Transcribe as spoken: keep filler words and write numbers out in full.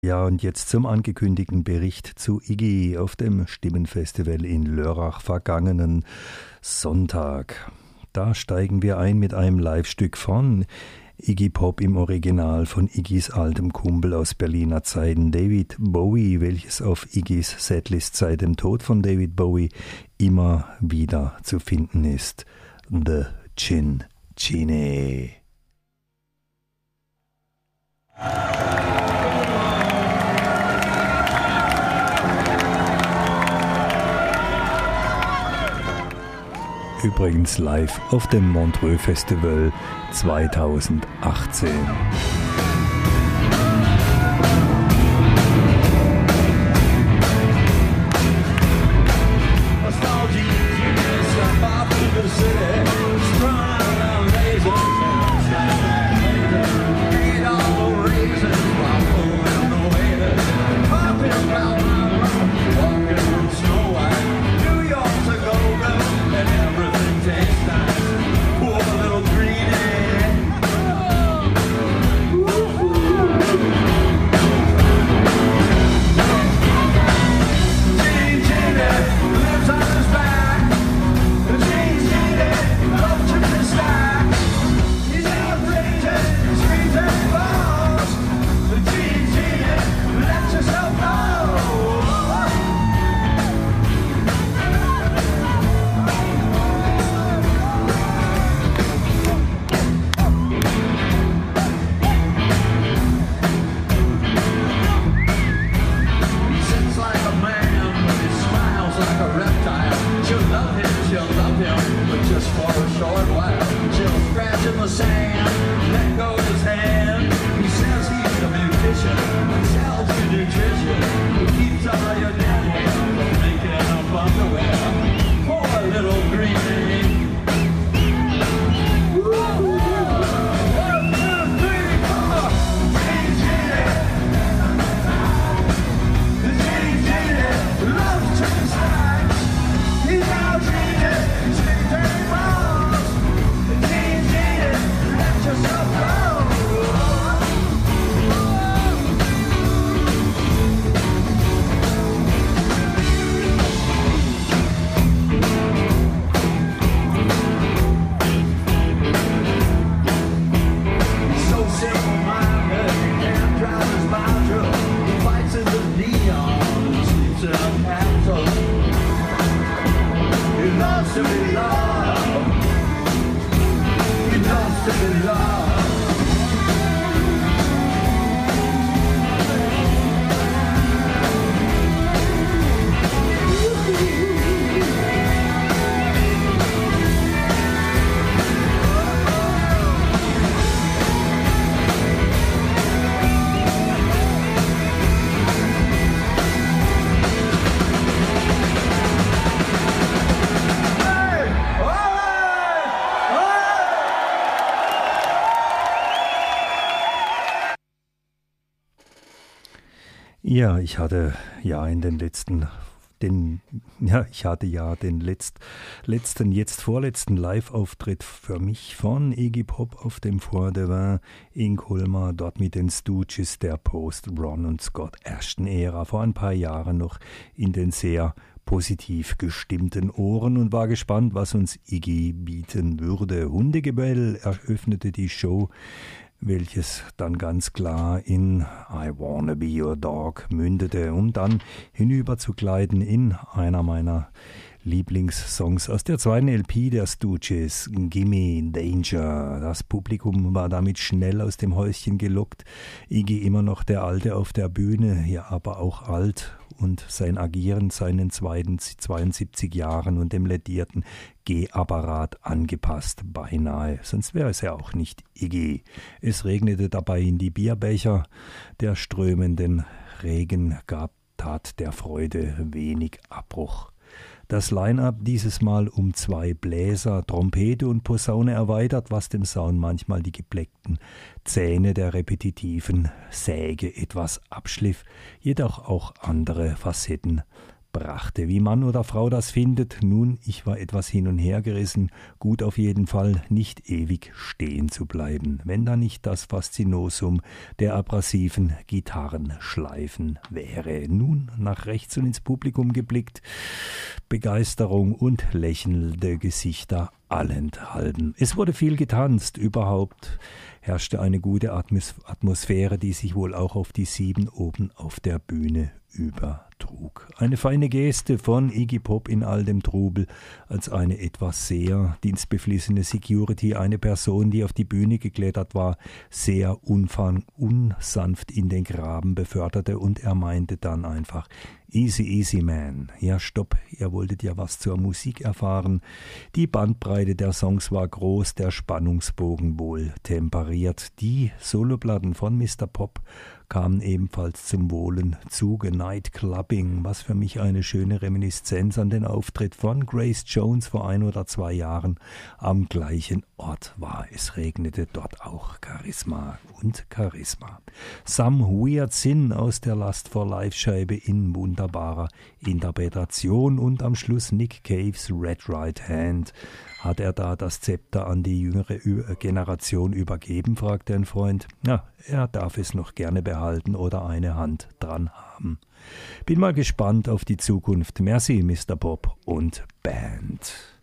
Ja, und jetzt zum angekündigten Bericht zu Iggy auf dem Stimmenfestival in Lörrach vergangenen Sonntag. Da steigen wir ein mit einem Livestück von Iggy Pop im Original von Iggys altem Kumpel aus Berliner Zeiten, David Bowie, welches auf Iggys Setlist seit dem Tod von David Bowie immer wieder zu finden ist. The Chin Cine. Übrigens live auf dem Montreux Festival zweitausendachtzehn. Ja, ich hatte ja in den letzten, den, ja, ich hatte ja den letzt, letzten, jetzt vorletzten Live-Auftritt für mich von Iggy Pop auf dem Foire de Vin in Colmar, dort mit den Stooges der Post-Ron und Scott Ashton-Ära, vor ein paar Jahren noch in den sehr positiv gestimmten Ohren und war gespannt, was uns Iggy bieten würde. Hundegebell eröffnete die Show, welches dann ganz klar in I Wanna Be Your Dog mündete, um dann hinüber zu gleiten in einer meiner Lieblingssongs aus der zweiten L P der Stooges, Gimme Danger. Das Publikum war damit schnell aus dem Häuschen gelockt. Iggy immer noch der Alte auf der Bühne, ja aber auch alt, und sein Agieren seinen zweiundsiebzig Jahren und dem ledierten Gehapparat angepasst, beinahe. Sonst wäre es ja auch nicht Iggy. Es regnete dabei in die Bierbecher. Der strömenden Regen gab tat der Freude wenig Abbruch. Das Line-Up dieses Mal um zwei Bläser, Trompete und Posaune erweitert, was dem Sound manchmal die gebleckten Zähne der repetitiven Säge etwas abschliff, jedoch auch andere Facetten brachte. Wie Mann oder Frau das findet, nun, ich war etwas hin und her gerissen, gut auf jeden Fall, nicht ewig stehen zu bleiben, wenn da nicht das Faszinosum der abrasiven Gitarrenschleifen wäre. Nun nach rechts und ins Publikum geblickt, Begeisterung und lächelnde Gesichter allenthalben. Es wurde viel getanzt, überhaupt herrschte eine gute Atmos- Atmosphäre, die sich wohl auch auf die sieben oben auf der Bühne übertrug. Eine feine Geste von Iggy Pop in all dem Trubel, als eine etwas sehr dienstbeflissene Security eine Person, die auf die Bühne geklettert war, sehr unfang, unsanft in den Graben beförderte, und er meinte dann einfach: Easy, easy, man. Ja, stopp, ihr wolltet ja was zur Musik erfahren. Die Bandbreite der Songs war groß, der Spannungsbogen wohl temperiert. Die Soloplatten von Mister Pop kamen ebenfalls zum wohlen Zuge. Nightclubbing, was für mich eine schöne Reminiszenz an den Auftritt von Grace Jones vor ein oder zwei Jahren am gleichen Ort war. Es regnete dort auch Charisma und Charisma. Some Weird Sin aus der Lust for Life Scheibe in wunderbarer Interpretation, und am Schluss Nick Caves Red Right Hand. Hat er da das Zepter an die jüngere Generation übergeben, fragte ein Freund. Ja, er darf es noch gerne behalten oder eine Hand dran haben. Bin mal gespannt auf die Zukunft. Merci, Mister Pop und Band.